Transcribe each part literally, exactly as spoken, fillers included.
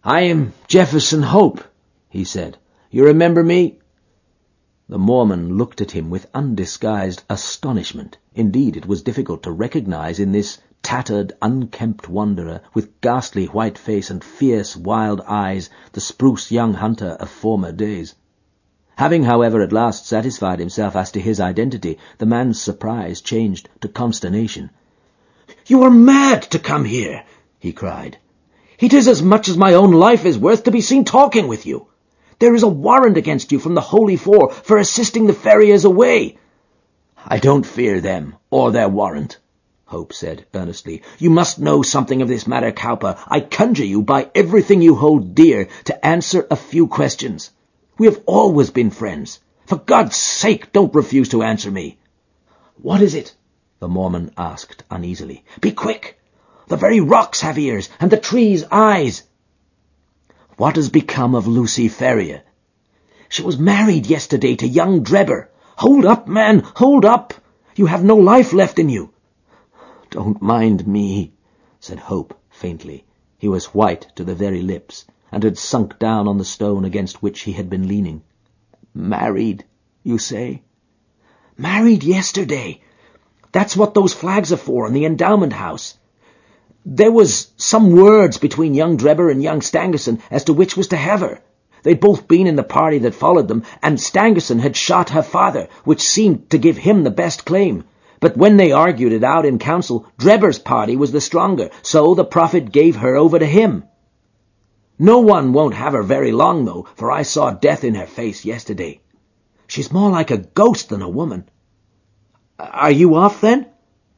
"I am Jefferson Hope," he said. "You remember me?" The Mormon looked at him with undisguised astonishment. Indeed, it was difficult to recognize in this tattered, unkempt wanderer, with ghastly white face and fierce, wild eyes, the spruce young hunter of former days. Having, however, at last satisfied himself as to his identity, the man's surprise changed to consternation. "You are mad to come here," he cried. "It is as much as my own life is worth to be seen talking with you. There is a warrant against you from the Holy Four for assisting the Ferriers away." "I don't fear them, or their warrant," Hope said earnestly. "You must know something of this matter, Cowper. I conjure you by everything you hold dear to answer a few questions. We have always been friends. For God's sake, don't refuse to answer me." "What is it?" the Mormon asked uneasily. "Be quick. The very rocks have ears, and the trees eyes." "What has become of Lucy Ferrier?" "She was married yesterday to young Drebber." "Hold up, man, hold up! You have no life left in you." "Don't mind me," said Hope faintly. He was white to the very lips, and had sunk down on the stone against which he had been leaning. "Married, you say?" "Married yesterday. That's what those flags are for in the endowment house. There was some words between young Drebber and young Stangerson as to which was to have her. They'd both been in the party that followed them, and Stangerson had shot her father, which seemed to give him the best claim. But when they argued it out in council, Drebber's party was the stronger, so the prophet gave her over to him. No one won't have her very long, though, for I saw death in her face yesterday. She's more like a ghost than a woman. Are you off, then?"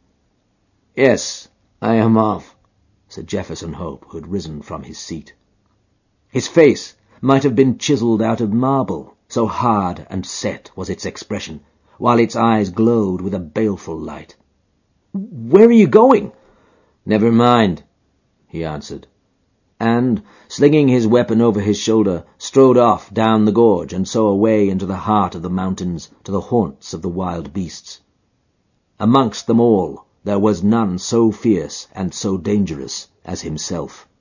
"Yes, I am off," said Jefferson Hope, who had risen from his seat. His face might have been chiselled out of marble, so hard and set was its expression, while its eyes glowed with a baleful light. "Where are you going?" "Never mind," he answered, and, slinging his weapon over his shoulder, strode off down the gorge and so away into the heart of the mountains to the haunts of the wild beasts. Amongst them all there was none so fierce and so dangerous as himself.